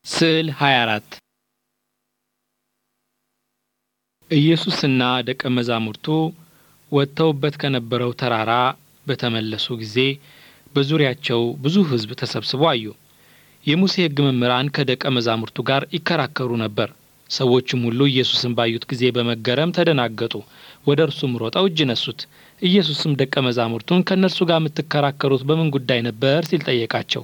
ስዕል 24 ኢየሱስና ደቀ መዛሙርቱ ወጥተውበት ከነበረው ተራራ በተመለሱ ጊዜ በዙሪያቸው ብዙ ሕዝብ ተሰብስቦ አዩ። የሙሴ ሕግ መምህራን ከደቀ መዛሙርቱ ጋር ይከራከሩ ነበር። ሰዎችም ሁሉ ኢየሱስን ባዩት ጊዜ በመገረም ተደናገጡ። ወደ እርሱም ሮጠው እጅ ነሱት። ኢየሱስም ደቀ መዛሙርቱን ከእነርሱ ጋር የምትከራከሩት በምን ጉዳይ ነበር ሲል ጠየቃቸው።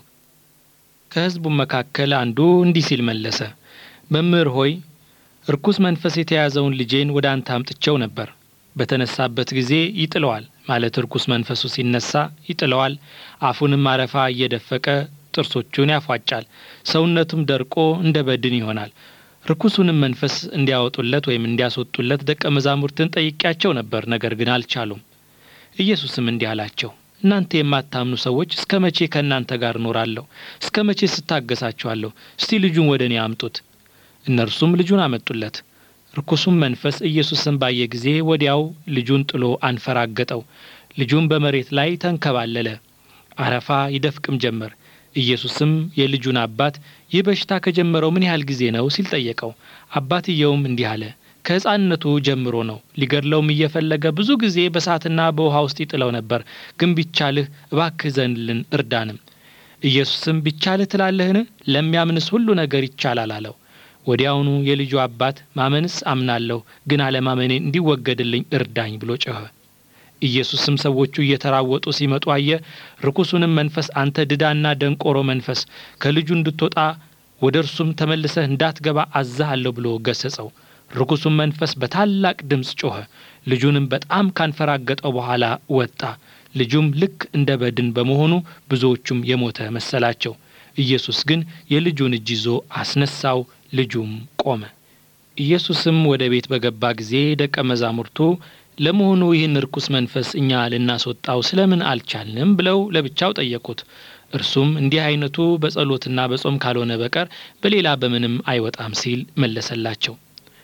ከሕዝቡ መካከል አንዱ እንዲህ ሲል መለሰ፣ መምህር ሆይ ርኩስ መንፈስ የተያዘውን ልጄን ወደ አንተ አምጥቼው ነበር። በተነሳበት ጊዜ ይጥለዋል፣ ማለት ርኩስ መንፈሱ ሲነሳ ይጥለዋል። አፉንም አረፋ እየደፈቀ ጥርሶቹን ያፏጫል፣ ሰውነቱም ደርቆ እንደ በድን ይሆናል። ርኩሱንም መንፈስ እንዲያወጡለት ወይም እንዲያስወጡለት ደቀ መዛሙርትን ጠይቄያቸው ነበር፣ ነገር ግን አልቻሉም። ኢየሱስም እንዲህ አላቸው፣ እናንተ የማታምኑ ሰዎች እስከ መቼ ከእናንተ ጋር እኖራለሁ? እስከ መቼ ስታገሳችኋለሁ? እስቲ ልጁን ወደ እኔ አምጡት። እነርሱም ልጁን አመጡለት። ርኩሱም መንፈስ ኢየሱስን ባየ ጊዜ ወዲያው ልጁን ጥሎ አንፈራገጠው። ልጁም በመሬት ላይ ተንከባለለ፣ አረፋ ይደፍቅም ጀመር። ኢየሱስም የልጁን አባት ይህ በሽታ ከጀመረው ምን ያህል ጊዜ ነው ሲል ጠየቀው። አባትየውም እንዲህ አለ፣ ከሕፃንነቱ ጀምሮ ነው። ሊገድለውም እየፈለገ ብዙ ጊዜ በእሳትና በውሃ ውስጥ ይጥለው ነበር። ግን ቢቻልህ እባክህ ዘንልን እርዳንም። ኢየሱስም ቢቻልህ ትላለህን? ለሚያምንስ ሁሉ ነገር ይቻላል አለው። ወዲያውኑ የልጁ አባት ማመንስ አምናለሁ፣ ግን አለማመኔን እንዲወገድልኝ እርዳኝ ብሎ ጮኸ። ኢየሱስም ሰዎቹ እየተራወጡ ሲመጡ አየ። ርኩሱንም መንፈስ አንተ ድዳና ደንቆሮ መንፈስ ከልጁ እንድትወጣ ወደ እርሱም ተመልሰህ እንዳትገባ አዝሃለሁ ብሎ ገሰጸው። ርኩሱም መንፈስ በታላቅ ድምፅ ጮኸ። ልጁንም በጣም ካንፈራገጠው በኋላ ወጣ። ልጁም ልክ እንደ በድን በመሆኑ ብዙዎቹም የሞተ መሰላቸው። ኢየሱስ ግን የልጁን እጅ ይዞ አስነሳው፣ ልጁም ቆመ። ኢየሱስም ወደ ቤት በገባ ጊዜ ደቀ መዛሙርቱ ለመሆኑ ይህን ርኩስ መንፈስ እኛ ልናስወጣው ስለምን አልቻልንም ብለው ለብቻው ጠየቁት። እርሱም እንዲህ አይነቱ በጸሎትና በጾም ካልሆነ በቀር በሌላ በምንም አይወጣም ሲል መለሰላቸው።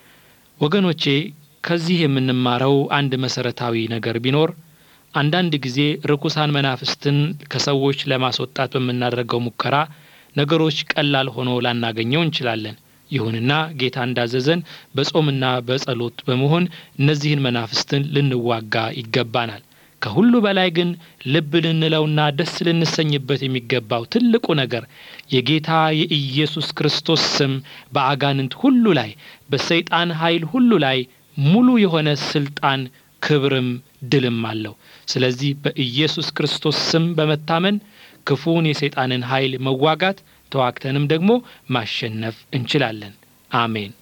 ወገኖቼ ከዚህ የምንማረው አንድ መሰረታዊ ነገር ቢኖር አንዳንድ ጊዜ ርኩሳን መናፍስትን ከሰዎች ለማስወጣት በምናደርገው ሙከራ ነገሮች ቀላል ሆኖ ላናገኘው እንችላለን። ይሁንና ጌታ እንዳዘዘን በጾምና በጸሎት በመሆን እነዚህን መናፍስትን ልንዋጋ ይገባናል። ከሁሉ በላይ ግን ልብ ልንለውና ደስ ልንሰኝበት የሚገባው ትልቁ ነገር የጌታ የኢየሱስ ክርስቶስ ስም በአጋንንት ሁሉ ላይ በሰይጣን ኃይል ሁሉ ላይ ሙሉ የሆነ ስልጣን፣ ክብርም ድልም አለው። ስለዚህ በኢየሱስ ክርስቶስ ስም በመታመን ክፉን የሰይጣንን ኃይል መዋጋት ተዋክተንም ደግሞ ማሸነፍ እንችላለን። አሜን።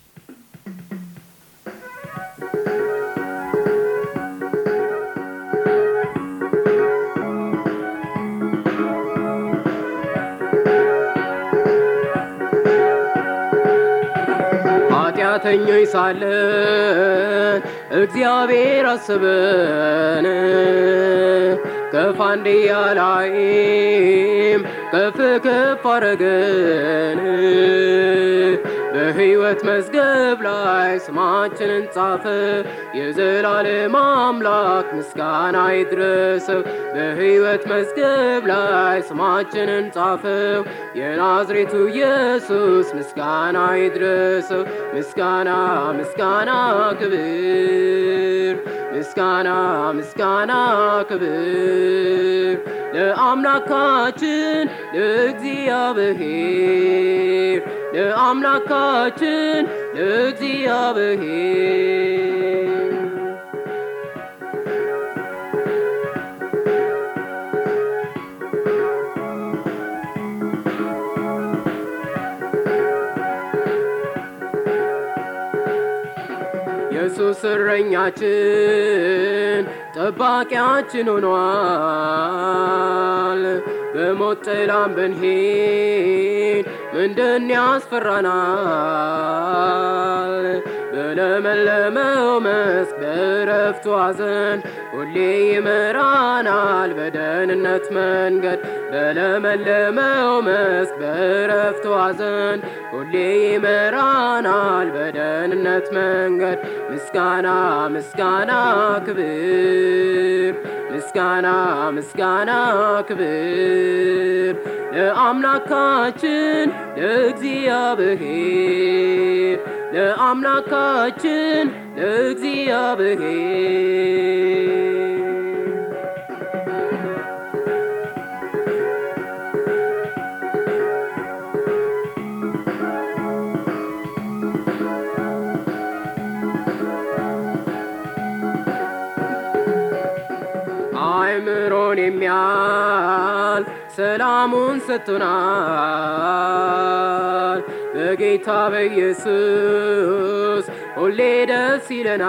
ኃጢአተኞች ሳለን እግዚአብሔር አሰበን፣ ከፋንድያ ላይም ከፍ ከፍ አረገን። በሕይወት መዝገብ ላይ ስማችንን ጻፈ፣ የዘላለም አምላክ ምስጋና ይድረሰው። በሕይወት መዝገብ ላይ ስማችንን ጻፈው፣ የናዝሬቱ ኢየሱስ ምስጋና ይድረሰው። ምስጋና ምስጋና ክብር፣ ምስጋና ምስጋና ክብር ለአምላካችን ለእግዚአብሔር፣ ለአምላካችን ለእግዚአብሔር። ኢየሱስ እረኛችን ጠባቂያችን ሆኗል። በሞት ጥላም ብንሄድ ምንድን ያስፈራናል? በለመለመው መስክ በዕረፍቱ ሐዘን ሁሌ ይመራናል በደህንነት መንገድ። በለመለመው መስክ በዕረፍቱ ሐዘን ሁሌ ይመራናል በደህንነት መንገድ። ምስጋና ምስጋና ክብር ምስጋና ምስጋና ክብር ለአምላካችን ለእግዚአብሔር ለአምላካችን ለእግዚአብሔር አይምሮን የሚያል ሰላሙን ሰጥቶናል በጌታ በኢየሱስ ሁሌ ደስ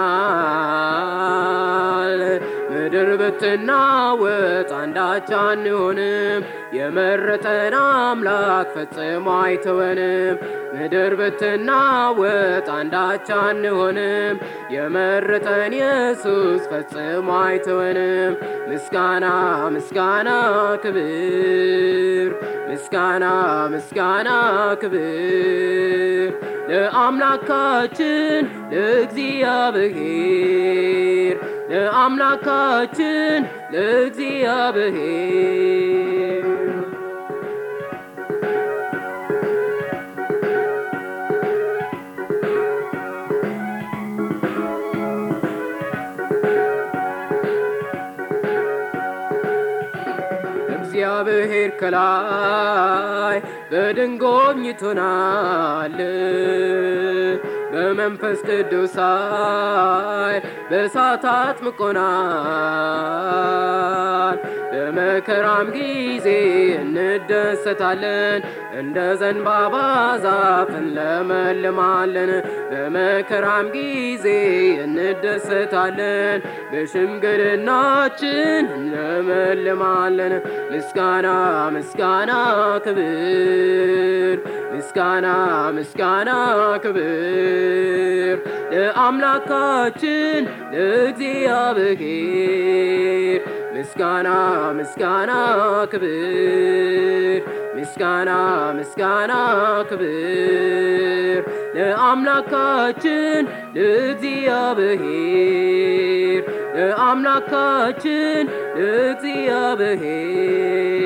ይለናል ምድር ብትናወጥ አንዳች አንሆንም የመረጠን አምላክ ፈጽሞ አይተወንም ምድር ብትናወጥ አንዳች አንሆንም የመረጠን ኢየሱስ ፈጽሞ አይተወንም ምስጋና ምስጋና ክብር ምስጋና ምስጋና ክብር ለአምላካችን ለእግዚአብሔር ለአምላካችን ለእግዚአብሔር እግዚአብሔር ከላይ በድንቅ ጎብኝቶናል በመንፈስ ቅዱስ ኃይል በእሳት አጥምቆናል በመከራም ጊዜ እንደሰታለን እንደ ዘንባባ ዛፍ እንለመልማለን በመከራም ጊዜ እንደሰታለን በሽምግልናችን እንለመልማለን ምስጋና ምስጋና ክብር ምስጋና ምስጋና ክብር ለአምላካችን ለእግዚአብሔር ምስጋና ምስጋና ክብር ምስጋና ምስጋና ክብር ለአምላካችን ለእግዚአብሔር ለአምላካችን ለእግዚአብሔር